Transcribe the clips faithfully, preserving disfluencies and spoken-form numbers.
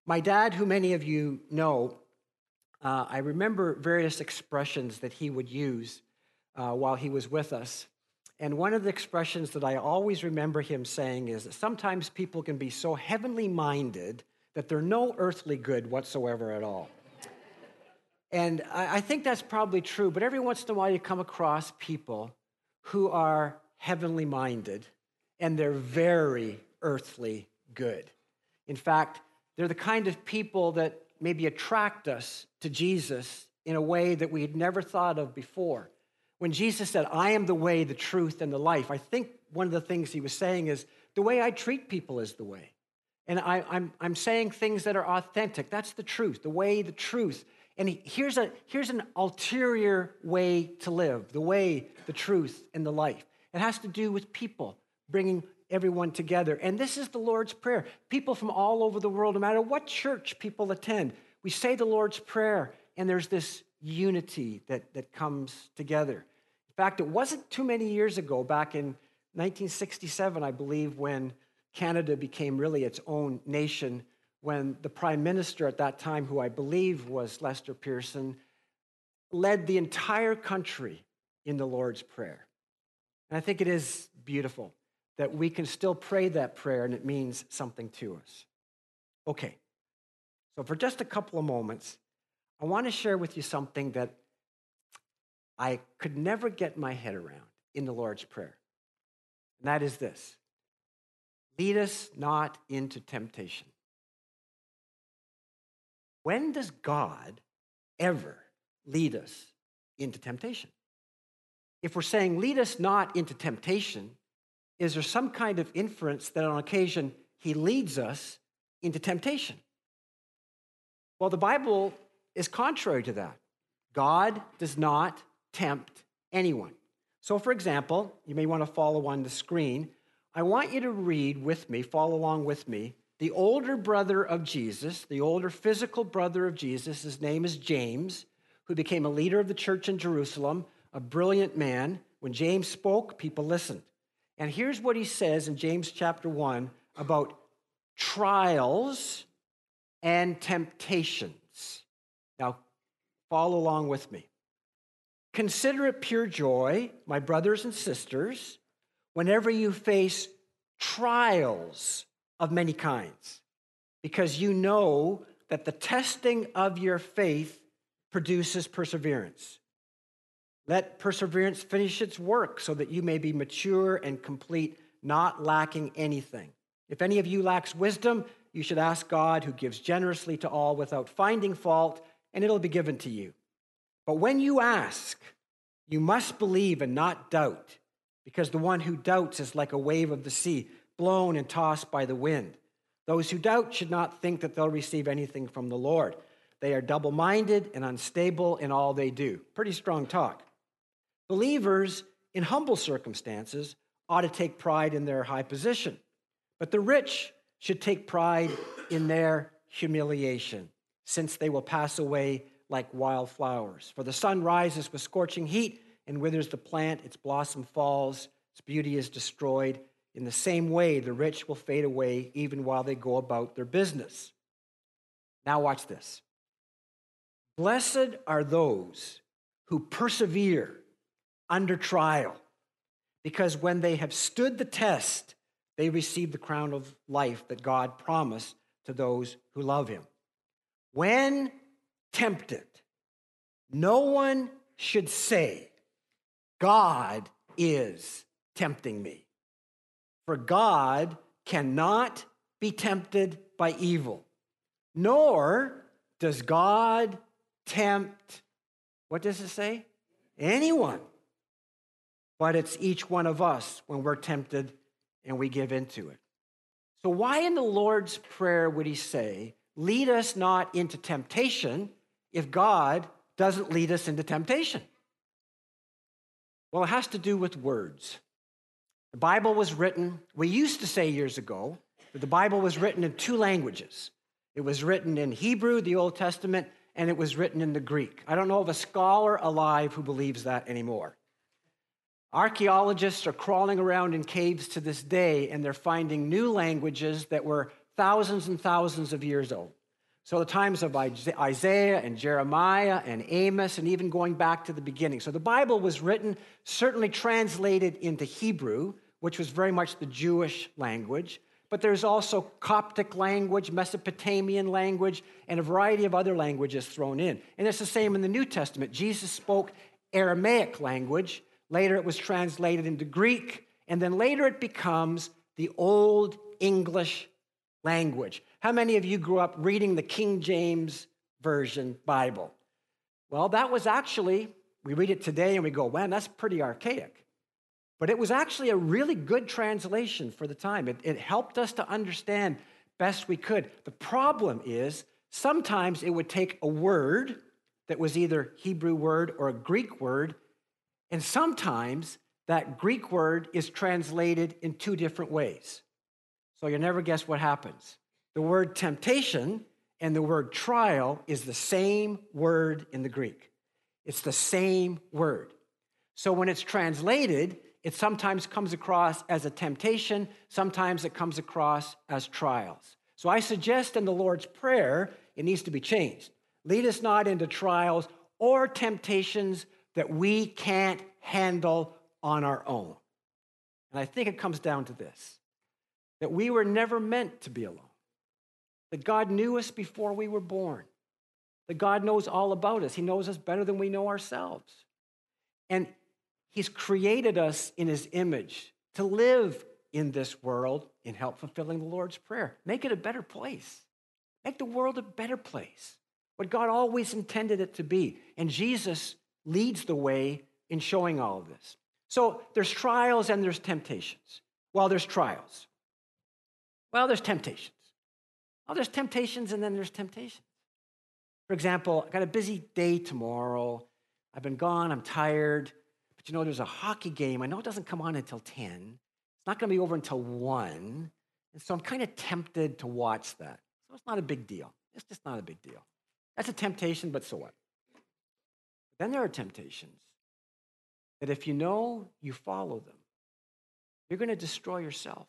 My dad, who many of you know, uh, I remember various expressions that he would use uh, while he was with us. And one of the expressions that I always remember him saying is that sometimes people can be so heavenly minded that they're no earthly good whatsoever at all. And I, I think that's probably true, but every once in a while you come across people who are heavenly minded and they're very earthly good. In fact, they're the kind of people that maybe attract us to Jesus in a way that we had never thought of before. When Jesus said, I am the way, the truth, and the life, I think one of the things he was saying is, the way I treat people is the way. And I, I'm, I'm saying things that are authentic. That's the truth, the way, the truth. And here's, a, here's an ulterior way to live, the way, the truth, and the life. It has to do with people, bringing everyone together. And this is the Lord's Prayer. People from all over the world, no matter what church people attend, we say the Lord's Prayer, and there's this unity that, that comes together. In fact, it wasn't too many years ago, back in nineteen sixty-seven, I believe, when Canada became really its own nation, when the prime minister at that time, who I believe was Lester Pearson, led the entire country in the Lord's Prayer. And I think it is beautiful that we can still pray that prayer and it means something to us. Okay, so for just a couple of moments, I want to share with you something that I could never get my head around in the Lord's Prayer. And that is this: lead us not into temptation. When does God ever lead us into temptation? If we're saying lead us not into temptation, is there some kind of inference that on occasion he leads us into temptation? Well, the Bible is contrary to that. God does not tempt anyone. So, for example, you may want to follow on the screen. I want you to read with me, follow along with me, the older brother of Jesus, the older physical brother of Jesus. His name is James, who became a leader of the church in Jerusalem, a brilliant man. When James spoke, people listened. And here's what he says in James chapter one about trials and temptations. Now, follow along with me. Consider it pure joy, my brothers and sisters, whenever you face trials of many kinds, because you know that the testing of your faith produces perseverance. Let perseverance finish its work so that you may be mature and complete, not lacking anything. If any of you lacks wisdom, you should ask God, who gives generously to all without finding fault, and it'll be given to you. But when you ask, you must believe and not doubt, because the one who doubts is like a wave of the sea, blown and tossed by the wind. Those who doubt should not think that they'll receive anything from the Lord. They are double-minded and unstable in all they do. Pretty strong talk. Believers in humble circumstances ought to take pride in their high position, but the rich should take pride in their humiliation, since they will pass away like wildflowers. For the sun rises with scorching heat and withers the plant, its blossom falls, its beauty is destroyed. In the same way, the rich will fade away even while they go about their business. Now watch this. Blessed are those who persevere under trial, because when they have stood the test, they receive the crown of life that God promised to those who love him. When tempted, no one should say, God is tempting me. For God cannot be tempted by evil, nor does God tempt, what does it say? Anyone. But it's each one of us when we're tempted and we give into it. So why in the Lord's Prayer would he say, lead us not into temptation, if God doesn't lead us into temptation? Well, it has to do with words. The Bible was written, we used to say years ago, that the Bible was written in two languages. It was written in Hebrew, the Old Testament, and it was written in the Greek. I don't know of a scholar alive who believes that anymore. Archaeologists are crawling around in caves to this day, and they're finding new languages that were thousands and thousands of years old. So the times of Isaiah and Jeremiah and Amos, and even going back to the beginning. So the Bible was written, certainly translated into Hebrew, which was very much the Jewish language. But there's also Coptic language, Mesopotamian language, and a variety of other languages thrown in. And it's the same in the New Testament. Jesus spoke Aramaic language. Later it was translated into Greek. And then later it becomes the Old English language. How many of you grew up reading the King James Version Bible? Well, that was actually, we read it today and we go, man, that's pretty archaic. But it was actually a really good translation for the time. It, it helped us to understand best we could. The problem is sometimes it would take a word that was either Hebrew word or a Greek word, and sometimes that Greek word is translated in two different ways. So you'll never guess what happens. The word temptation and the word trial is the same word in the Greek. It's the same word. So when it's translated, it sometimes comes across as a temptation, sometimes it comes across as trials. So I suggest in the Lord's Prayer, it needs to be changed. Lead us not into trials or temptations that we can't handle on our own. And I think it comes down to this, that we were never meant to be alone, that God knew us before we were born, that God knows all about us. He knows us better than we know ourselves. And He's created us in His image to live in this world in help fulfilling the Lord's Prayer. Make it a better place. Make the world a better place. What God always intended it to be. And Jesus leads the way in showing all of this. So there's trials and there's temptations. Well, there's trials. Well, there's temptations. Well, there's temptations and then there's temptations. For example, I got a busy day tomorrow. I've been gone. I'm tired. But you know, there's a hockey game. I know it doesn't come on until ten. It's not going to be over until one. And so I'm kind of tempted to watch that. So it's not a big deal. It's just not a big deal. That's a temptation, but so what? Then there are temptations that if you know you follow them, you're going to destroy yourself.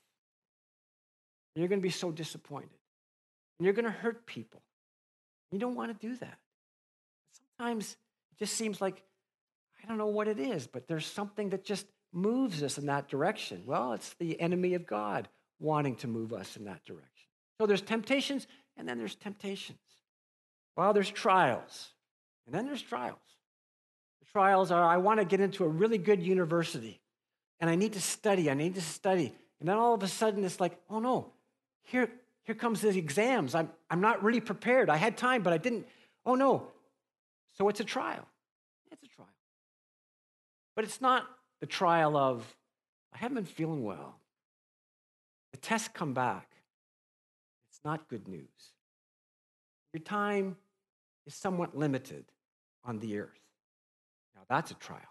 And you're going to be so disappointed. And you're going to hurt people. You don't want to do that. Sometimes it just seems like, I don't know what it is, but there's something that just moves us in that direction. Well, it's the enemy of God wanting to move us in that direction. So there's temptations, and then there's temptations. Well, there's trials, and then there's trials. The trials are, I want to get into a really good university, and I need to study, I need to study. And then all of a sudden, it's like, oh no, here, here comes the exams. I'm, I'm not really prepared. I had time, but I didn't. Oh no. So it's a trial. It's a trial. But it's not the trial of, I haven't been feeling well. The tests come back. It's not good news. Your time is somewhat limited on the earth. Now that's a trial.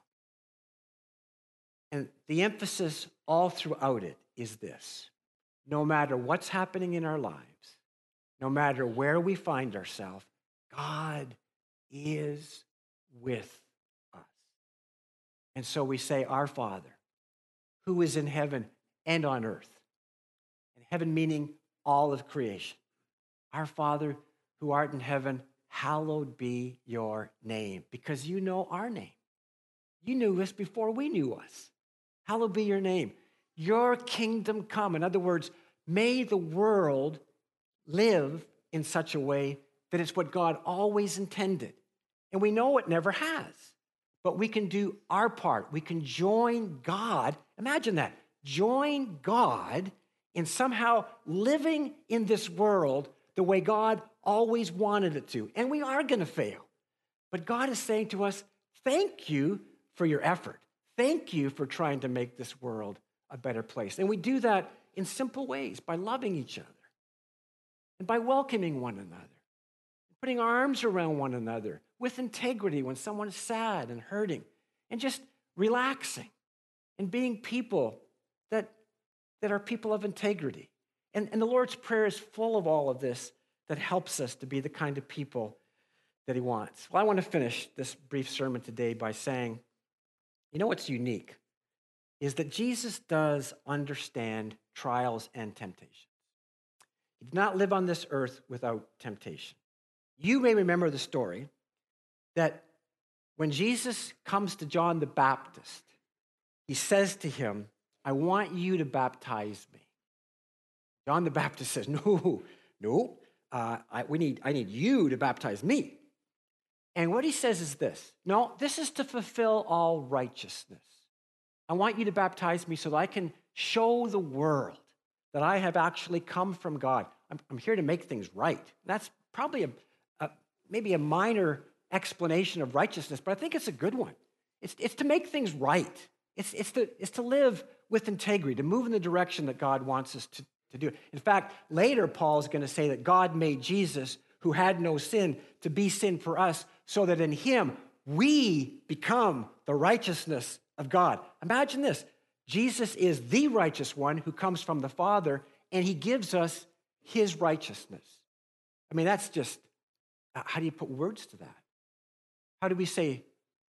And the emphasis all throughout it is this. No matter what's happening in our lives, no matter where we find ourselves, God is with us. And so we say, Our Father, who is in heaven and on earth. And heaven meaning all of creation. Our Father, who art in heaven, hallowed be your name. Because you know our name. You knew us before we knew us. Hallowed be your name. Your kingdom come. In other words, may the world live in such a way that it's what God always intended. And we know it never has. But we can do our part. We can join God. Imagine that. Join God in somehow living in this world the way God always wanted it to. And we are going to fail. But God is saying to us, thank you for your effort. Thank you for trying to make this world a better place. And we do that in simple ways, by loving each other and by welcoming one another, putting our arms around one another with integrity when someone is sad and hurting, and just relaxing and being people that, that are people of integrity. And, and the Lord's Prayer is full of all of this that helps us to be the kind of people that He wants. Well, I want to finish this brief sermon today by saying, you know what's unique is that Jesus does understand trials and temptations. He did not live on this earth without temptation. You may remember the story that when Jesus comes to John the Baptist, he says to him, I want you to baptize me. John the Baptist says, no, no, uh, I, we need, I need you to baptize me. And what he says is this, no, this is to fulfill all righteousness. I want you to baptize me so that I can show the world that I have actually come from God. I'm, I'm here to make things right. That's probably a, a maybe a minor explanation of righteousness, but I think it's a good one. It's, it's to make things right. It's, it's, to, it's to live with integrity, to move in the direction that God wants us to, to do. In fact, later Paul is going to say that God made Jesus, who had no sin, to be sin for us, so that in him we become the righteousness of God. Imagine this. Jesus is the righteous one who comes from the Father, and he gives us his righteousness. I mean, that's just, how do you put words to that? How do we say,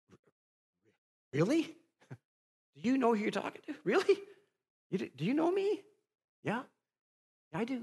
really? Do you know who you're talking to? Really? You do, do you know me? Yeah, I do.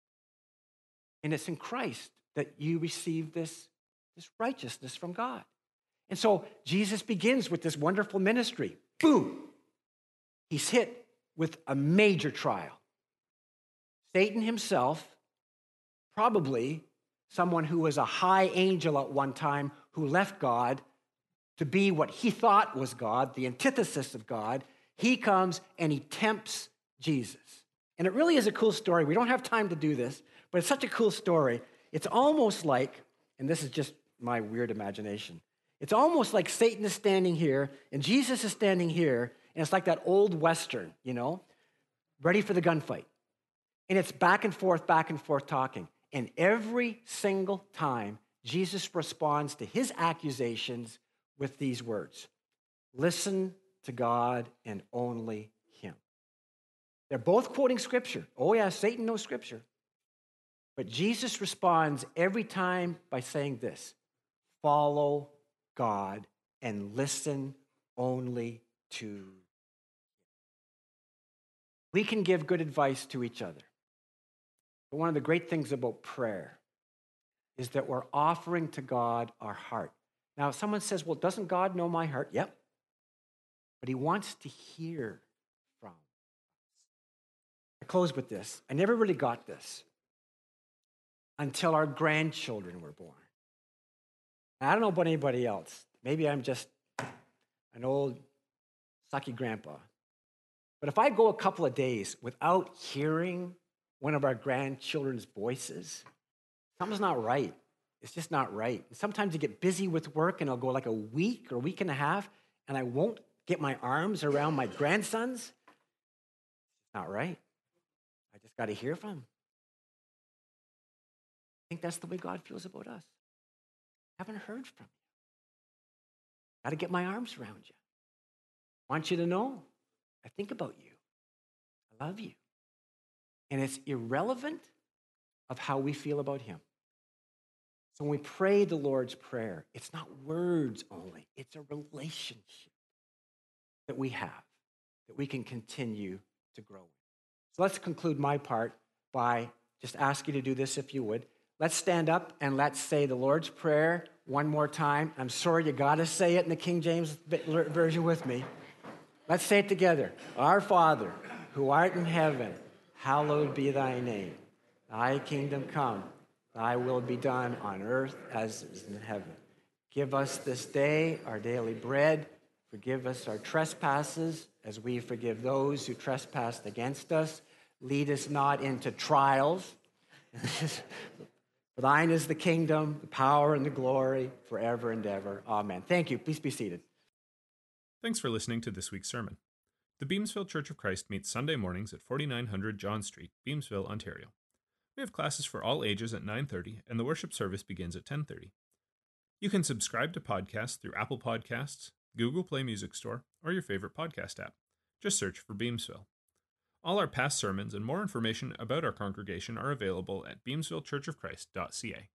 And it's in Christ that you receive this, this righteousness from God. And so Jesus begins with this wonderful ministry. Boom! He's hit with a major trial. Satan himself, probably someone who was a high angel at one time, who left God to be what he thought was God, the antithesis of God, he comes and he tempts Jesus. And it really is a cool story. We don't have time to do this, but it's such a cool story. It's almost like, and this is just my weird imagination, it's almost like Satan is standing here and Jesus is standing here, and it's like that old Western, you know, ready for the gunfight. And it's back and forth, back and forth talking. And every single time, Jesus responds to his accusations with these words: listen to God and only him. They're both quoting scripture. Oh yeah, Satan knows scripture. But Jesus responds every time by saying this: follow God and listen only to him. We can give good advice to each other. But one of the great things about prayer is that we're offering to God our heart. Now, if someone says, well, doesn't God know my heart? Yep. But he wants to hear from us. I close with this. I never really got this until our grandchildren were born. I don't know about anybody else. Maybe I'm just an old sucky grandpa. But if I go a couple of days without hearing one of our grandchildren's voices, something's not right. It's just not right. And sometimes you get busy with work and I'll go like a week or a week and a half and I won't get my arms around my grandsons. It's not right. I just got to hear from them. I think that's the way God feels about us. I haven't heard from you. Got to get my arms around you. I want you to know I think about you. I love you. And it's irrelevant of how we feel about him. So when we pray the Lord's Prayer, it's not words only. It's a relationship that we have, that we can continue to grow in. So let's conclude my part by just asking you to do this if you would. Let's stand up and let's say the Lord's Prayer one more time. I'm sorry, you got to say it in the King James Version with me. Let's say it together. Our Father, who art in heaven, hallowed be thy name. Thy kingdom come, thy will be done on earth as it is in heaven. Give us this day our daily bread. Forgive us our trespasses as we forgive those who trespass against us. Lead us not into trials. For thine is the kingdom, the power, and the glory forever and ever. Amen. Thank you. Please be seated. Thanks for listening to this week's sermon. The Beamsville Church of Christ meets Sunday mornings at forty-nine hundred John Street, Beamsville, Ontario. We have classes for all ages at nine thirty, and the worship service begins at ten thirty. You can subscribe to podcasts through Apple Podcasts, Google Play Music Store, or your favorite podcast app. Just search for Beamsville. All our past sermons and more information about our congregation are available at beamsville church of christ dot c a.